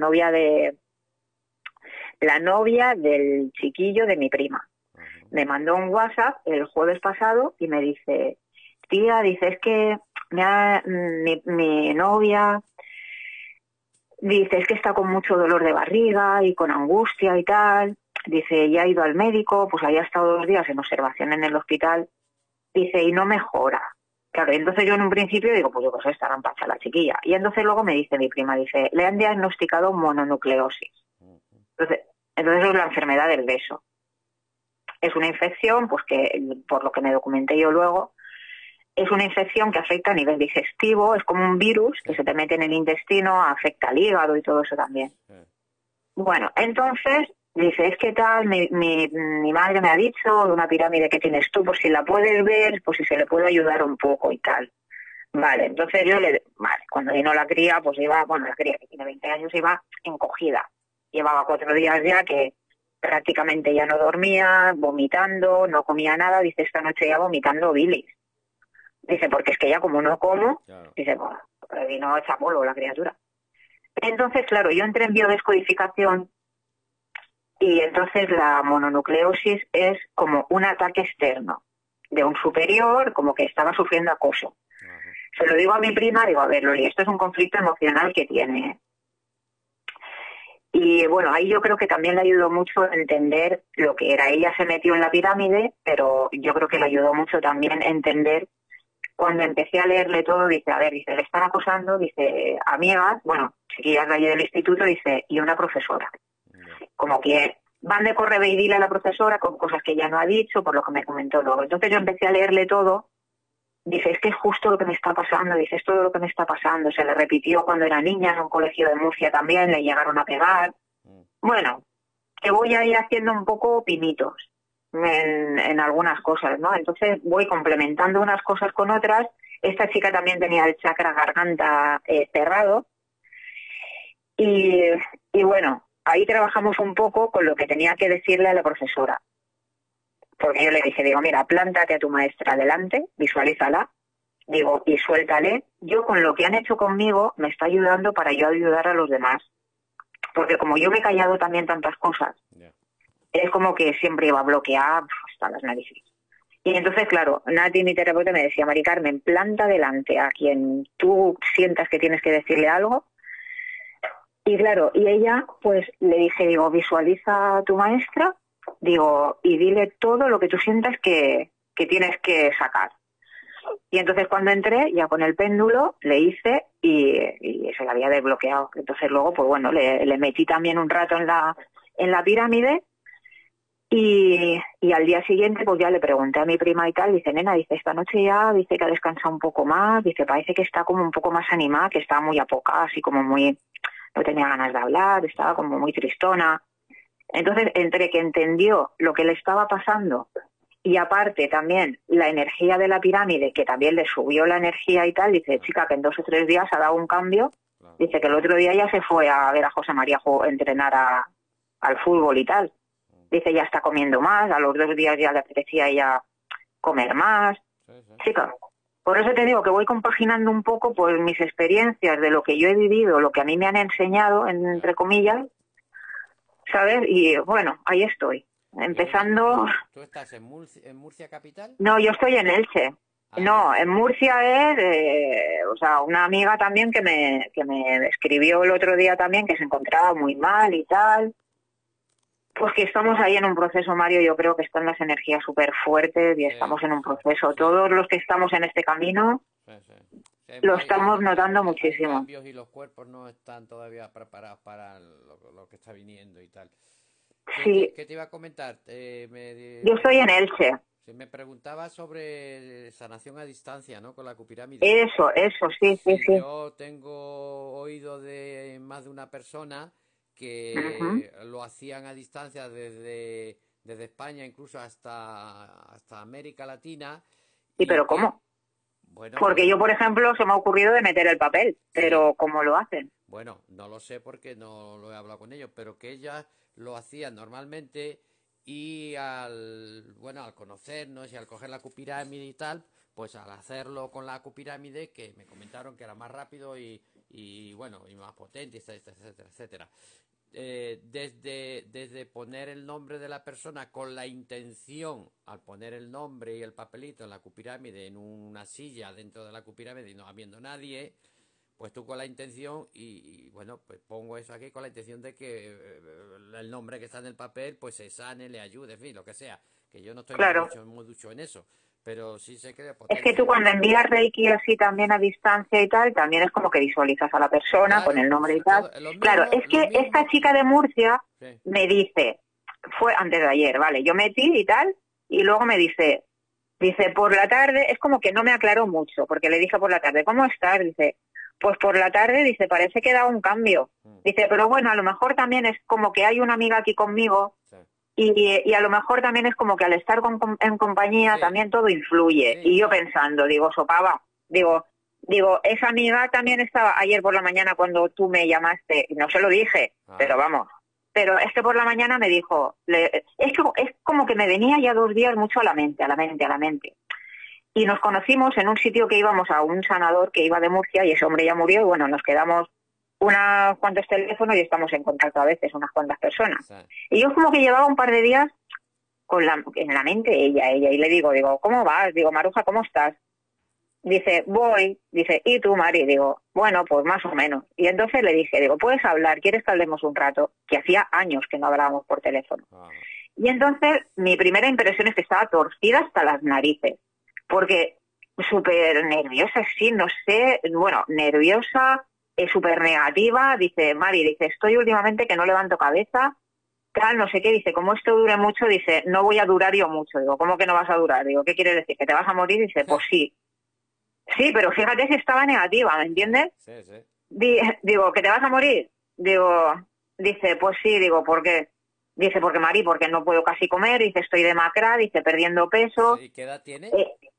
la novia del chiquillo de mi prima. Ujú. Me mandó un WhatsApp el jueves pasado y me dice, tía, dice, es que mi novia Dice, es que está con mucho dolor de barriga y con angustia y tal. Dice, ya ha ido al médico, pues había estado 2 días en observación en el hospital. Dice, y no mejora. Claro, y entonces yo en un principio digo, pues yo qué sé, estará en pacha la chiquilla. Y entonces luego me dice mi prima, dice, le han diagnosticado mononucleosis. Entonces, entonces es la enfermedad del beso. Es una infección, pues que, por lo que me documenté yo luego, es una infección que afecta a nivel digestivo, es como un virus que se te mete en el intestino, afecta al hígado y todo eso también. Bueno, entonces dice, es que tal, mi madre me ha dicho de una pirámide que tienes tú, por si la puedes ver, por si se le puede ayudar un poco y tal. Vale, entonces vale, cuando vino la cría, pues iba, bueno, la cría que tiene 20 años iba encogida. Llevaba 4 días ya que prácticamente ya no dormía, vomitando, no comía nada, dice, esta noche ya vomitando bilis. Dice, porque es que ya como no como, claro. Dice, bueno, vino hecha polvo la criatura. Entonces, claro, yo entré en biodescodificación y entonces la mononucleosis es como un ataque externo de un superior, como que estaba sufriendo acoso. Se lo digo a mi prima, digo, a ver, Loli, esto es un conflicto emocional que tiene. Y bueno, ahí yo creo que también le ayudó mucho a entender lo que era. Ella se metió en la pirámide, pero yo creo que le ayudó mucho también a entender. Cuando empecé a leerle todo, dice, a ver, dice, le están acosando, dice, amigas, bueno, chiquillas de allí del instituto, dice, y una profesora. Como que van de correve y dile a la profesora con cosas que ella no ha dicho, por lo que me comentó luego. Entonces yo empecé a leerle todo, dice, es que es justo lo que me está pasando, dice, es todo lo que me está pasando. Se le repitió cuando era niña en un colegio de Murcia también, le llegaron a pegar. Bueno, que voy a ir haciendo un poco pinitos en algunas cosas, ¿no? Entonces voy complementando unas cosas con otras. Esta chica también tenía el chakra garganta cerrado y bueno, ahí trabajamos un poco con lo que tenía que decirle a la profesora. Porque yo le dije, digo, mira, plántate a tu maestra delante, visualízala, digo, y suéltale. Yo con lo que han hecho conmigo me está ayudando para yo ayudar a los demás. Porque como yo me he callado también tantas cosas, es como que siempre iba a bloquear hasta las narices. Y entonces, claro, Nati, mi terapeuta, me decía, Mari Carmen, planta delante a quien tú sientas que tienes que decirle algo. Y claro, y ella, pues le dije, digo, visualiza a tu maestra, digo, y dile todo lo que tú sientas que tienes que sacar. Y entonces cuando entré, ya con el péndulo, le hice y se la había desbloqueado. Entonces luego, pues bueno, le metí también un rato en la pirámide. Y al día siguiente, pues ya le pregunté a mi prima y tal, dice, nena, dice, esta noche ya, dice que ha descansado un poco más, dice, parece que está como un poco más animada, que estaba muy apocada, así como muy, no tenía ganas de hablar, estaba como muy tristona. Entonces, entre que entendió lo que le estaba pasando y aparte también la energía de la pirámide, que también le subió la energía y tal, dice, chica, que en 2 o 3 días ha dado un cambio, dice que el otro día ya se fue a ver a José María entrenar al fútbol y tal. Dice, ya está comiendo más, a los 2 días ya le apetecía ya comer más. Chica, por eso te digo que voy compaginando un poco pues mis experiencias de lo que yo he vivido, lo que a mí me han enseñado, entre comillas, ¿sabes? Y bueno, ahí estoy, empezando... ¿Tú estás en Murcia capital? No, yo estoy en Elche. No, en Murcia es, o sea, una amiga también que me escribió el otro día también que se encontraba muy mal y tal. Pues que estamos ahí en un proceso, Mario, yo creo que están las energías súper fuertes y estamos en un proceso. Todos los que estamos en este camino lo estamos notando muchísimo. Hay cambios y los cuerpos no están todavía preparados para lo que está viniendo y tal. ¿Qué te iba a comentar? Yo estoy en Elche. Me preguntaba sobre sanación a distancia, ¿no? Con la cupirámide. Eso, sí. Yo tengo oído de más de una persona que lo hacían a distancia desde España incluso hasta América Latina. Sí, pero ¿cómo? Bueno, porque yo, por ejemplo, se me ha ocurrido de meter el papel, pero ¿cómo lo hacen? Bueno, no lo sé porque no lo he hablado con ellos, pero que ellas lo hacían normalmente y al conocernos y al coger la cupirámide y tal, pues al hacerlo con la cupirámide, que me comentaron que era más rápido y más potente, etcétera. Desde poner el nombre de la persona con la intención, al poner el nombre y el papelito en la cupirámide en una silla dentro de la cupirámide y no habiendo nadie, pues tú con la intención bueno, pues pongo eso aquí con la intención de que el nombre que está en el papel pues se sane, le ayude, en fin, lo que sea, que yo no estoy claro. muy ducho en eso, pero sí sé que Es que tú potencia. cuando envías Reiki así también a distancia y tal, también es como que visualizas a la persona con el Claro, nombre y tal. lo Claro, mismo, es que esta chica de Murcia sí, me dice, fue antes de ayer, vale, yo metí y tal, y luego me dice, por la tarde, es como que no me aclaró mucho, porque le dije por la tarde, ¿cómo estás? Dice, pues por la tarde, dice, parece que da un cambio. Dice, pero bueno, a lo mejor también es como que hay una amiga aquí conmigo. sí. Y a lo mejor también es como que al estar en compañía Sí, también todo influye. sí, Y yo no, pensando, digo, sopaba, digo, esa amiga también estaba ayer por la mañana cuando tú me llamaste, y no se lo dije, pero vamos. Pero es que por la mañana me dijo, es como que me venía ya 2 días mucho a la mente, a la mente, a la mente. Y nos conocimos en un sitio que íbamos a un sanador que iba de Murcia y ese hombre ya murió y bueno, nos quedamos unos cuantos teléfonos y estamos en contacto a veces, unas cuantas personas. sí. Y yo como que llevaba un par de días en la mente ella, y le digo, ¿cómo vas? Digo, Maruja, ¿cómo estás? Dice, voy, dice, ¿y tú, Mari? Digo, bueno, pues más o menos. Y entonces le dije, ¿puedes hablar? ¿Quieres que hablemos un rato? Que hacía años que no hablábamos por teléfono. Y entonces mi primera impresión es que estaba torcida hasta las narices, porque súper nerviosa, sí, no sé, bueno, nerviosa, súper negativa. Dice, Mari, dice, estoy últimamente que no levanto cabeza, tal, no sé qué. Dice, como esto dure mucho, dice, no voy a durar yo mucho. Digo, ¿cómo que no vas a durar? Digo, ¿qué quieres decir? ¿Que te vas a morir? Dice, pues sí. Sí, pero fíjate si estaba negativa, ¿me entiendes? Sí, sí. Digo, ¿que te vas a morir? Dice, pues sí, digo, ¿por qué? Dice, porque Mari, porque no puedo casi comer, dice, estoy demacrada, dice, perdiendo peso. ¿Y qué edad tiene?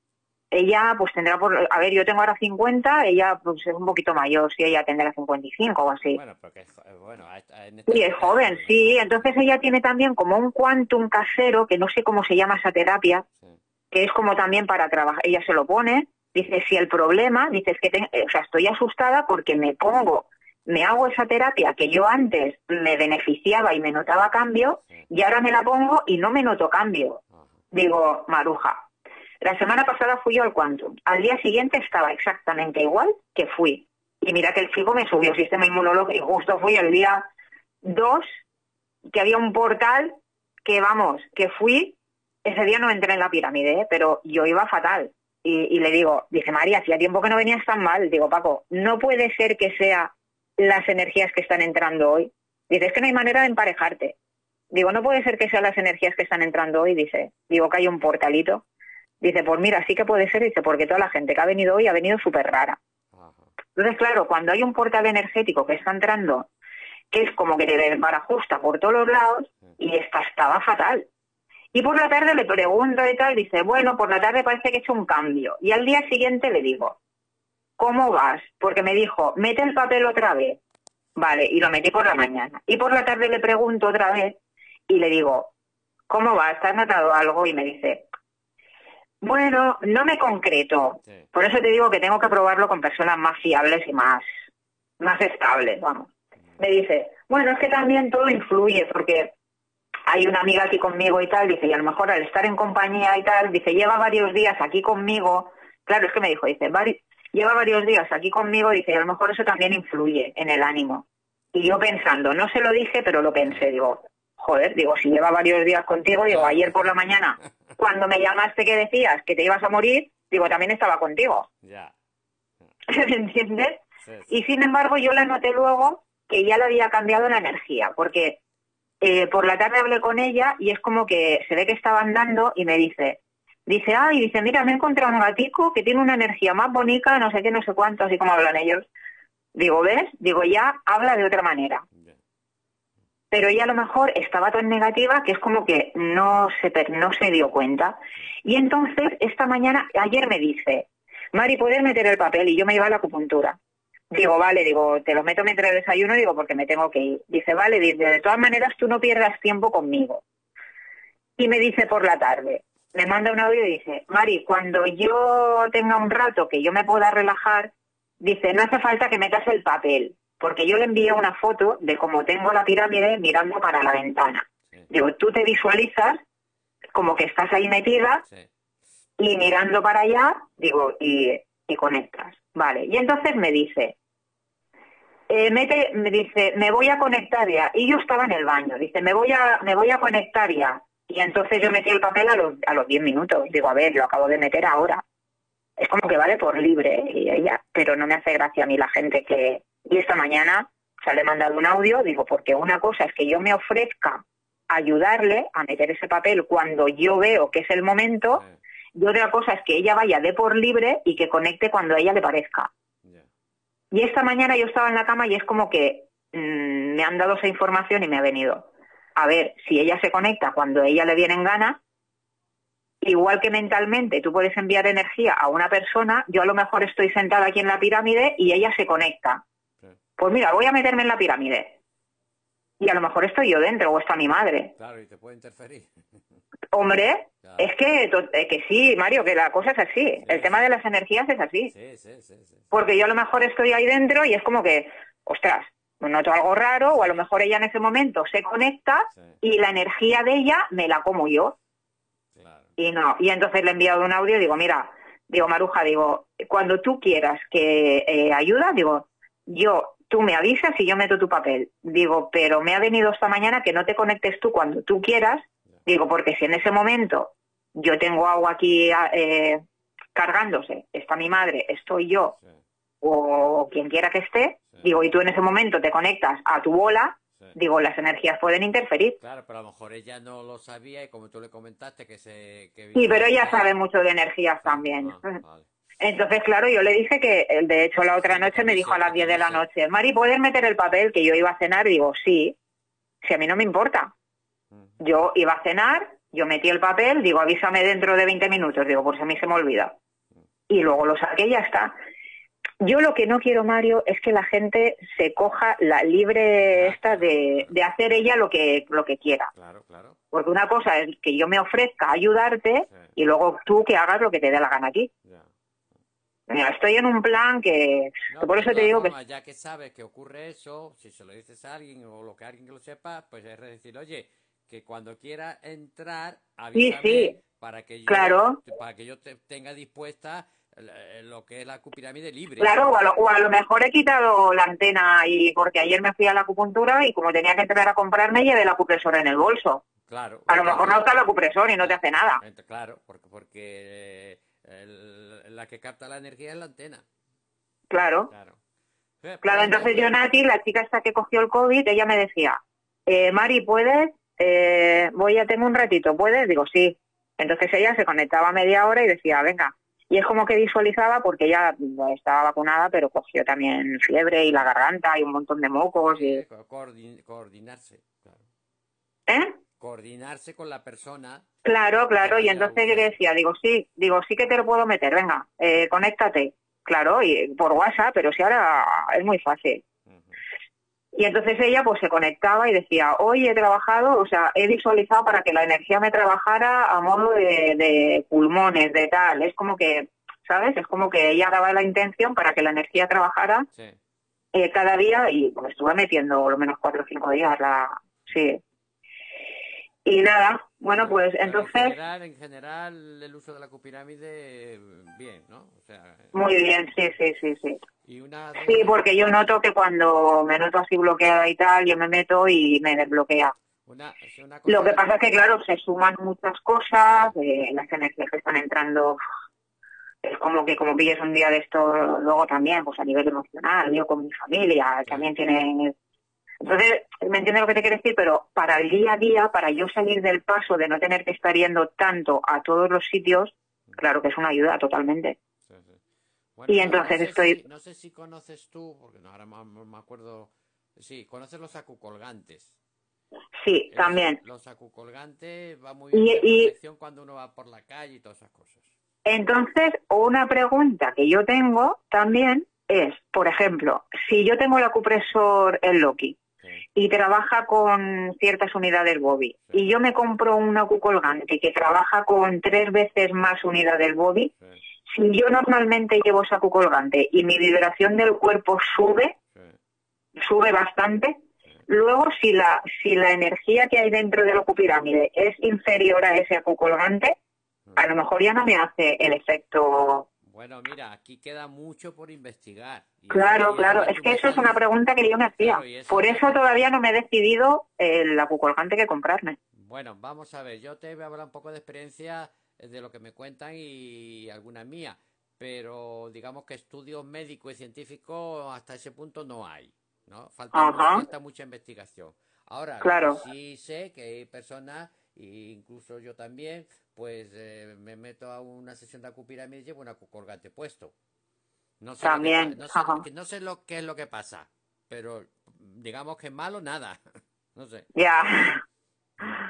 Ella, pues tendrá a ver, yo tengo ahora 50, ella pues es un poquito mayor, sí, ella tendrá 55 o así. Bueno, porque bueno, en esta Sí, es época joven, es sí, joven. entonces ella tiene también como un quantum casero, que no sé cómo se llama esa terapia, Sí. que es como también para trabajar, ella se lo pone, dice, si el problema, dice, es que o sea, estoy asustada porque me hago esa terapia que yo antes me beneficiaba y me notaba cambio, Sí. y ahora me la pongo y no me noto cambio. Ajá. Digo, Maruja, la semana pasada fui yo al Quantum, al día siguiente estaba exactamente igual que fui. Y mira que el chico me subió el sistema inmunológico y justo fui el día 2, que había un portal que, vamos, que fui, ese día no entré en la pirámide, pero yo iba fatal. Y le digo, dice, María, hacía tiempo que no venías tan mal. Digo, Paco, no puede ser que sea las energías que están entrando hoy. Dice, es que no hay manera de emparejarte. Digo, no puede ser que sean las energías que están entrando hoy. Digo que hay un portalito. Dice, pues mira, sí que puede ser, dice, porque toda la gente que ha venido hoy ha venido súper rara. Ajá. Entonces, claro, cuando hay un portal energético que está entrando, que es como que te desbarajusta por todos los lados, y esta estaba fatal. Y por la tarde le pregunto y tal, dice, bueno, por la tarde parece que he hecho un cambio. Y al día siguiente le digo, ¿cómo vas? Porque me dijo, mete el papel otra vez. Vale, y lo metí por la mañana. Y por la tarde le pregunto otra vez y le digo, ¿cómo vas? ¿Te has notado algo? Y me dice, bueno, no me concreto. Sí. Por eso te digo que tengo que probarlo con personas más fiables y más estables, vamos. Me dice, bueno, es que también todo influye porque hay una amiga aquí conmigo y tal, dice, y a lo mejor al estar en compañía y tal, dice, lleva varios días aquí conmigo. Claro, es que me dijo, dice, lleva varios días aquí conmigo, dice, y a lo mejor eso también influye en el ánimo. Y yo pensando, no se lo dije, pero lo pensé, digo, joder, digo, si lleva varios días contigo, digo, Claro. ayer por la mañana, cuando me llamaste que decías que te ibas a morir, digo, también estaba contigo. Ya. ¿Me entiendes? Sí, Y sí. sin embargo, yo le noté luego que ya le había cambiado la energía, porque por la tarde hablé con ella y es como que se ve que estaba andando y me dice, ay, dice, mira, me he encontrado un gatico que tiene una energía más bonita, no sé qué, no sé cuánto, así como hablan ellos. Digo, ¿ves? Digo, ya habla de otra manera. Ya. Pero ella a lo mejor estaba tan negativa que es como que no se dio cuenta. Y entonces, esta mañana, ayer me dice, Mari, ¿puedes meter el papel? Y yo me iba a la acupuntura. Digo, vale, digo, te lo meto mientras desayuno, digo, porque me tengo que ir. Dice, vale, dice, de todas maneras tú no pierdas tiempo conmigo. Y me dice por la tarde, me manda un audio y dice, Mari, cuando yo tenga un rato que yo me pueda relajar, dice, no hace falta que metas el papel, porque yo le envié una foto de cómo tengo la pirámide mirando para la ventana. Sí. Digo, tú te visualizas como que estás ahí metida Sí. y mirando para allá, digo, y conectas. Vale, y entonces me dice, me dice, me voy a conectar ya. Y yo estaba en el baño. Dice, me voy a conectar ya. Y entonces yo metí el papel a los 10 minutos. Digo, a ver, lo acabo de meter ahora. Es como que vale por libre. Y ella, pero no me hace gracia a mí la gente que... Y esta mañana, o sea, le he mandado un audio, digo, porque una cosa es que yo me ofrezca a ayudarle a meter ese papel cuando yo veo que es el momento, y otra cosa es que ella vaya de por libre y que conecte cuando a ella le parezca. Y esta mañana yo estaba en la cama y es como que me han dado esa información y me ha venido. A ver, si ella se conecta cuando a ella le vienen ganas, igual que mentalmente tú puedes enviar energía a una persona, yo a lo mejor estoy sentada aquí en la pirámide y ella se conecta. Pues mira, voy a meterme en la pirámide. Y a lo mejor estoy yo dentro o está mi madre. Claro, y te puede interferir. Hombre, Claro. es que sí, Mario, que la cosa es así. Sí, el tema de las energías es así. Sí. Porque yo a lo mejor estoy ahí dentro y es como que, ostras, noto algo raro, o a lo mejor ella en ese momento se conecta y la energía de ella me la como yo. Claro. Y no, y entonces le he enviado un audio y digo, mira, digo, Maruja, digo, cuando tú quieras que ayuda, digo, tú me avisas y yo meto tu papel. Digo, pero me ha venido esta mañana que no te conectes tú cuando tú quieras. Digo, porque si en ese momento yo tengo agua aquí cargándose, está mi madre, estoy yo, o quien quiera que esté, digo, y tú en ese momento te conectas a tu bola, digo, las energías pueden interferir. Claro, pero a lo mejor ella no lo sabía y como tú le comentaste que Sí, pero ella sabe mucho de energías también. Vale. Entonces, claro, yo le dije que, de hecho, la otra noche me dijo a las 10 de la noche, Mari, ¿puedes meter el papel? Que yo iba a cenar. Digo, sí, si a mí no me importa. Yo iba a cenar, yo metí el papel, digo, avísame dentro de 20 minutos, digo, por si a mí se me olvida. Y luego lo saqué y ya está. Yo lo que no quiero, Mario, es que la gente se coja la libre esta de hacer ella lo que quiera. Claro. Porque una cosa es que yo me ofrezca a ayudarte y luego tú que hagas lo que te dé la gana aquí. Mira, estoy en un plan que por eso te digo que... Ya que sabes que ocurre eso, si se lo dices a alguien o lo que alguien que lo sepa, pues es decir, oye, que cuando quiera entrar, avísame para que yo tenga dispuesta lo que es la acupirámide libre. Claro, o a lo mejor he quitado la antena y porque ayer me fui a la acupuntura y como tenía que entrar a comprarme, llevé el acupresor en el bolso. Claro. A lo mejor no está el acupresor y no te hace nada. Claro, porque la que capta la energía es la antena. Claro, entonces yo, Nati, la chica esta que cogió el COVID, ella me decía, Mari, ¿puedes? Tengo un ratito, ¿puedes? Digo, sí. Entonces ella se conectaba media hora y decía, venga. Y es como que visualizaba, porque ella estaba vacunada, pero cogió también fiebre y la garganta y un montón de mocos. Y... Coordinarse, claro. ¿Eh? Coordinarse con la persona. Claro, y entonces yo le decía, digo, sí que te lo puedo meter, venga, conéctate. Claro, y por WhatsApp, pero si ahora es muy fácil. Y entonces ella pues se conectaba y decía, hoy he trabajado, o sea, he visualizado para que la energía me trabajara a modo de pulmones, de tal. Es como que, ¿sabes? Es como que ella daba la intención para que la energía trabajara cada día y pues estuve metiendo lo menos 4 o 5 días sí. Y nada, bueno, pues entonces... En general, el uso de la acupirámide, bien, ¿no? O sea, muy bien, sí. Y sí, porque yo noto que cuando me noto así bloqueada y tal, yo me meto y me desbloquea. Lo que pasa es que, claro, se suman muchas cosas, las energías que están entrando, es como que como pilles un día de esto, luego también, pues a nivel emocional, yo con mi familia, también tiene... Entonces, me entiendes lo que te quiero decir, pero para el día a día, para yo salir del paso de no tener que estar yendo tanto a todos los sitios, claro que es una ayuda totalmente. Bueno, y entonces no sé si conoces tú, porque ahora me acuerdo, sí, conoces los acucolgantes. Sí, también. Los acucolgantes va muy bien de protección cuando uno va por la calle y todas esas cosas. Entonces, una pregunta que yo tengo también es, por ejemplo, si yo tengo el acupresor el Loki y trabaja con ciertas unidades Bobby y yo me compro un acucolgante que trabaja con 3 veces más unidades Bobby, si yo normalmente llevo ese acucolgante y mi vibración del cuerpo sube bastante, luego si la energía que hay dentro del acupirámide es inferior a ese acucolgante, a lo mejor ya no me hace el efecto Bueno, mira, aquí queda mucho por investigar. Claro, Y eso claro. que Es tú que me eso es estás una pregunta que yo me hacía. claro, y eso Por que eso todavía no me he decidido el acucolgante que comprarme. bueno, vamos a ver, yo te voy a hablar un poco de experiencia de lo que me cuentan y alguna mía, pero digamos que estudios médicos y científicos hasta ese punto no hay, ¿no? Ajá, Falta mucha investigación. Ahora, lo que claro. sí sé que hay personas, e incluso yo también, pues me meto a una sesión de acupiramide y llevo un acucolgante puesto. No sé lo que También. no sé, Ajá. no sé lo que es lo que pasa, pero digamos que malo nada, no sé. Ya. Mm.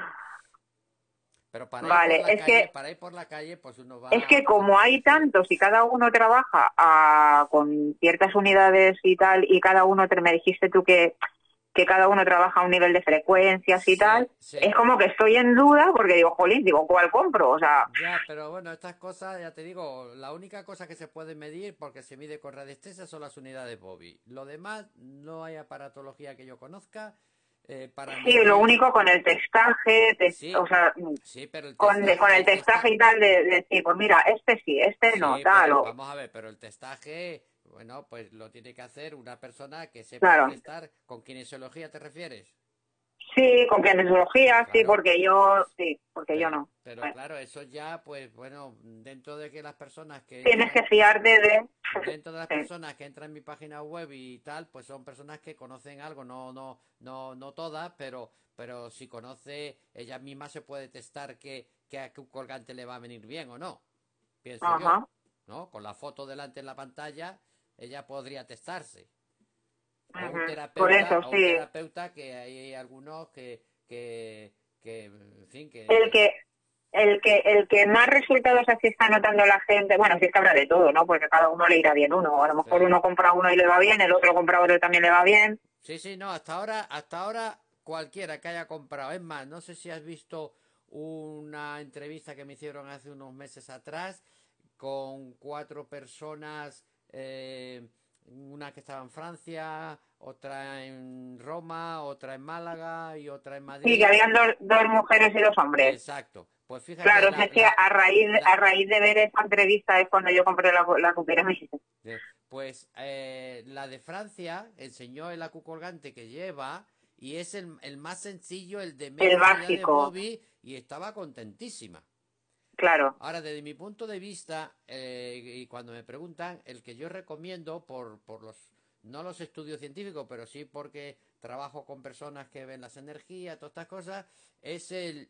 Pero Vale. para ir por la calle, pues uno Es va que haciendo como hay precauciones. tantos y cada uno trabaja con ciertas unidades y tal, y cada uno, me dijiste tú que cada uno trabaja a un nivel de frecuencias y Sí, tal, sí. es como que estoy en duda porque digo, jolín, digo, ¿cuál compro? O sea, Ya, pero bueno, estas cosas, ya te digo, la única cosa que se puede medir, porque se mide con radiestesia, son las unidades Bobby. Lo demás, no hay aparatología que yo conozca para sí, lo medir. único con el testaje, o Sí, sea, sí, pero con el testaje y tal, de decir, pues mira, este sí, este no, sí, tal, pero o, vamos a ver, pero el testaje, bueno, pues lo tiene que hacer una persona que sepa claro. testar. ¿Con kinesiología te refieres? Sí, con kinesiología, Claro. sí, porque yo no. Pero claro, eso ya, pues bueno, dentro de que las personas que Tienes entran, que fiarte de... dentro de las Sí, personas que entran en mi página web y tal, pues son personas que conocen algo, no todas, pero si conoce, ella misma se puede testar que a qué colgante le va a venir bien o no, pienso yo, ajá. ¿no? Con la foto delante en la pantalla, ella podría testarse. Ujú. Por eso, O un sí. terapeuta que hay algunos que en fin, El que, el que más resultados así está notando la gente, bueno, sí es que habrá de todo, ¿no? Porque cada uno le irá bien uno. A lo mejor sí. uno compra uno y le va bien, el otro compra otro y también le va bien. Sí, sí, no, hasta ahora cualquiera que haya comprado. Es más, no sé si has visto una entrevista que me hicieron hace unos meses atrás con cuatro personas, una que estaba en Francia, otra en Roma, otra en Málaga y otra en Sí, que Madrid. habían dos mujeres y dos hombres. Exacto. Pues fíjate, Claro, es que a raíz de ver esa entrevista es cuando yo compré la cupera. pues la de Francia enseñó el acucolgante que lleva y es el más sencillo, el de El menos unidades básico, Bobby y estaba contentísima. claro. Ahora, desde mi punto de vista, y cuando me preguntan, el que yo recomiendo por no los estudios científicos, pero sí porque trabajo con personas que ven las energías, todas estas cosas, es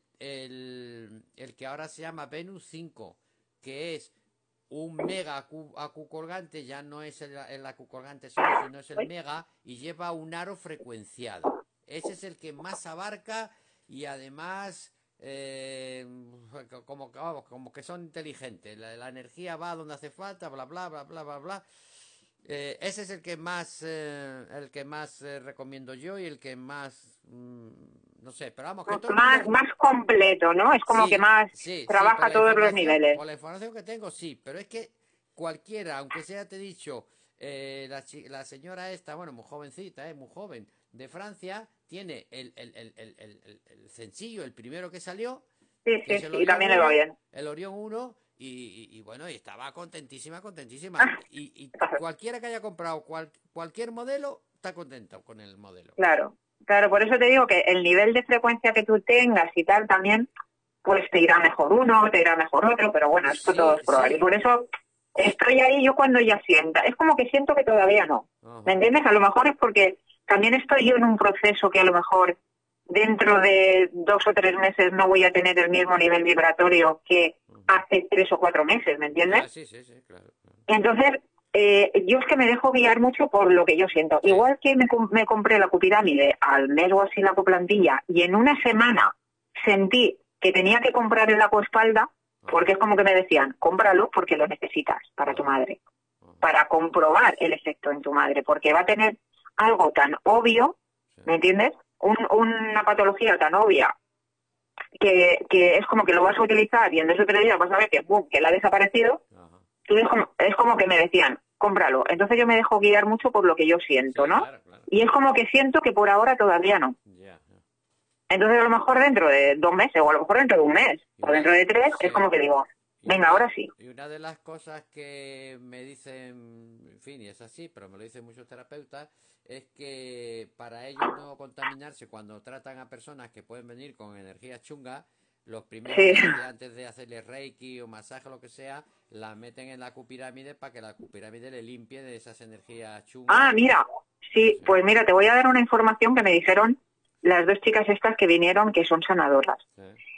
el que ahora se llama Venus 5, que es un mega acucolgante, ya no es el acucolgante solo, sino es el mega, y lleva un aro frecuenciado. Ese es el que más abarca y además como que son inteligentes. La energía va donde hace falta, bla, bla, bla, bla, bla, bla. Ese es el que más recomiendo yo y el que más, no sé, pero vamos, que todo el mundo... Más completo, ¿no? Es como que Sí, más sí, sí, trabaja a todos los niveles. por la información que tengo, sí, pero es que cualquiera, aunque sea, te he dicho, la señora esta, bueno, muy jovencita, muy joven, de Francia, tiene el sencillo, el primero que salió, Sí, que sí, es sí, y también le va bien. El Orión uno y bueno, y estaba contentísima, contentísima. Y cualquiera que haya comprado cualquier modelo, está contento con el modelo. Claro, claro, por eso te digo que el nivel de frecuencia que tú tengas y tal también, pues te irá mejor uno, te irá mejor otro, pero bueno, esto todo Sí, es probable. Y sí. por eso estoy ahí yo cuando ya sienta. Es como que siento que todavía no. ¿Me Ajá, entiendes? A lo mejor es porque también estoy yo en un proceso que a lo mejor dentro de 2 o 3 meses no voy a tener el mismo nivel vibratorio que ajá. hace 3 o 4 meses, ¿me entiendes? Ya, sí, sí, sí, claro, claro. Entonces, yo es que me dejo guiar mucho por lo que yo siento. Sí. Igual que me compré la cupirámide al mes o así la coplantilla y en una semana sentí que tenía que comprar el acuespalda porque Ajá, es como que me decían, cómpralo porque lo necesitas para tu ajá, madre, ajá. para comprobar el efecto en tu madre, porque va a tener algo tan obvio, Sí, ¿me entiendes? Una patología tan obvia que es como que lo vas a utilizar y en 2 o 3 días vas a ver que, ¡bum!, que la ha desaparecido. ajá. Y es como que me decían, cómpralo. Entonces yo me dejo guiar mucho por lo que yo siento, Sí, ¿no? claro, claro. Y es como que siento que por ahora todavía no. Ya, ya. Entonces a lo mejor dentro de 2 meses, o a lo mejor dentro de un mes, o Igual, dentro de 3, es sí. como que digo, Venga, ahora sí. Y una de las cosas que me dicen, en fin, y es así, pero me lo dicen muchos terapeutas, es que para ellos no contaminarse cuando tratan a personas que pueden venir con energía chunga, los primeros Sí. días antes de hacerle reiki o masaje o lo que sea, la meten en la cupirámide para que la cupirámide le limpie de esas energías chungas. Ah, mira, sí, Sí, pues mira, te voy a dar una información que me dijeron las dos chicas estas que vinieron, que son sanadoras. sí,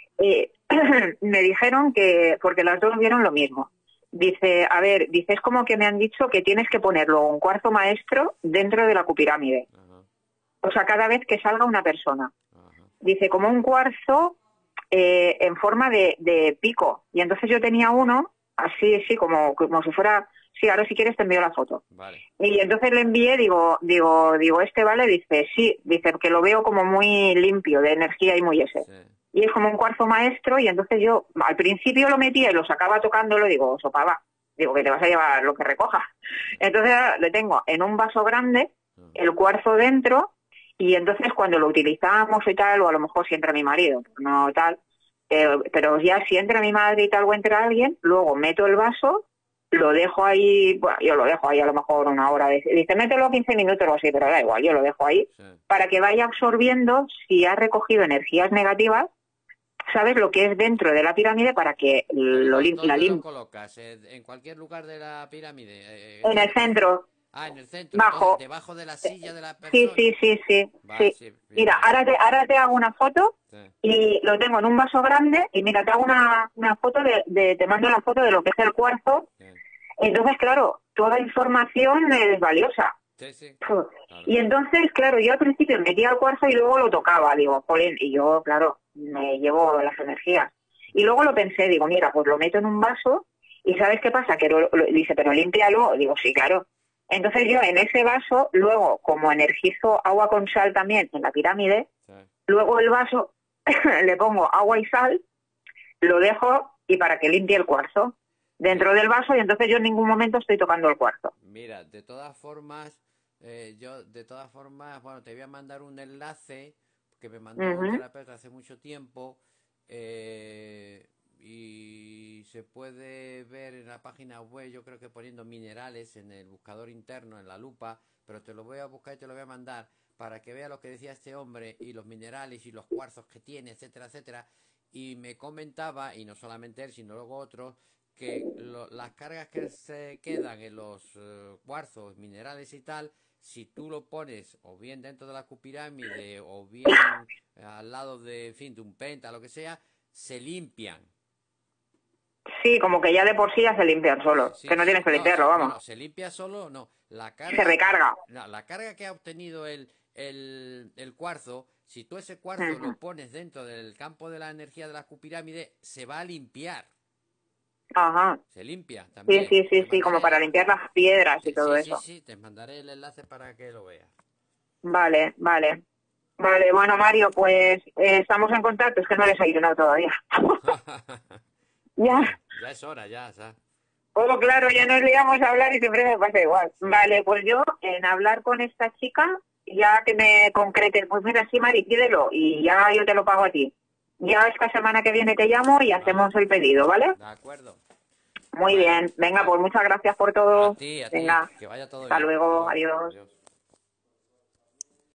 Me dijeron que, porque las dos vieron lo mismo. Dice, a ver, dice, es como que me han dicho que tienes que ponerlo un cuarzo maestro dentro de la cupirámide. ajá, O sea, cada vez que salga una persona. ajá, Dice, como un cuarzo en forma de pico. Y entonces yo tenía uno, así, sí, como si fuera, sí, ahora si quieres te envío la foto. vale, Y entonces le envié, digo, este vale, dice, sí, dice, que lo veo como muy limpio de energía y muy ese. sí, Y es como un cuarzo maestro, y entonces yo al principio lo metía y lo sacaba tocándolo, digo, sopaba, digo, que te vas a llevar lo que recoja. Entonces le tengo en un vaso grande, ajá, el cuarzo dentro, y entonces cuando lo utilizamos y tal, o a lo mejor si entra mi marido, no tal, pero ya si entra mi madre y tal o entra alguien, luego meto el vaso, lo dejo ahí, bueno, yo lo dejo ahí a lo mejor una hora, dice mételo 15 minutos o así, pero da igual, yo lo dejo ahí, sí. para que vaya absorbiendo si ha recogido energías negativas, sabes lo que es dentro de la pirámide para que Pero la ¿dónde lo limpie. colocas? ¿En cualquier lugar de la pirámide? En el centro, Ah, en el centro, entonces, bajo. debajo de la silla de la Sí, persona. sí, sí, sí, Vale, sí. sí, bien, Mira, bien. ahora te hago una foto Sí, y lo tengo en un vaso grande y mira, te hago una foto te mando la foto de lo que es el cuarzo. sí, Entonces, claro, toda información es valiosa. sí, sí, claro. Y entonces, claro, yo al principio metía el cuarzo y luego lo tocaba, digo, jolín, y yo, claro, me llevo las energías. Y luego lo pensé, digo, mira, pues lo meto en un vaso y ¿sabes qué pasa? Que dice, pero límpialo. Digo, sí, claro. Entonces yo en ese vaso, luego, como energizo agua con sal también en la pirámide, Sí. luego el vaso le pongo agua y sal, lo dejo y para que limpie el cuarzo Mi- dentro del vaso y entonces yo en ningún momento estoy tocando el cuarzo. Mira, de todas formas, bueno, te voy a mandar un enlace que me mandó un Ujú. terapeuta hace mucho tiempo y se puede ver en la página web, yo creo que poniendo minerales en el buscador interno, en la lupa, pero te lo voy a buscar y te lo voy a mandar para que vea lo que decía este hombre y los minerales y los cuarzos que tiene, etcétera, etcétera. Y me comentaba, y no solamente él, sino luego otros, que las cargas que se quedan en los cuarzos, minerales y tal, si tú lo pones o bien dentro de la cupirámide o bien al lado de, en fin, de un penta, lo que sea, se limpian. Sí, como que ya de por sí ya se limpian solos, que Sí, no sí, tienes que no, limpiarlo, vamos. bueno, se limpia solo, no. Se recarga. La carga que ha obtenido el cuarzo, si tú ese cuarzo Ujú. lo pones dentro del campo de la energía de la cupirámide, se va a limpiar. Ajá. Se limpia Sí, también. sí, sí, Te sí, como mandaré, para limpiar las piedras y todo sí, sí, eso. sí, te mandaré el enlace para que lo veas. Vale, vale. Vale, bueno, Mario, pues estamos en contacto, es que no he desayunado todavía. Ya, Bueno, ya es hora, ya. oh, claro, ya nos liamos a hablar y siempre me pasa igual. Sí. Vale, pues yo en hablar con esta chica, ya que me concrete, pues mira, sí, Mari, pídelo y ya yo te lo pago a ti. Ya esta semana que viene te llamo y Vale, hacemos el pedido, ¿vale? de acuerdo. Muy Bueno, bien, venga, pues pues muchas gracias por a todo. ti, Venga, que vaya todo hasta bien. luego, Adiós, adiós. adiós.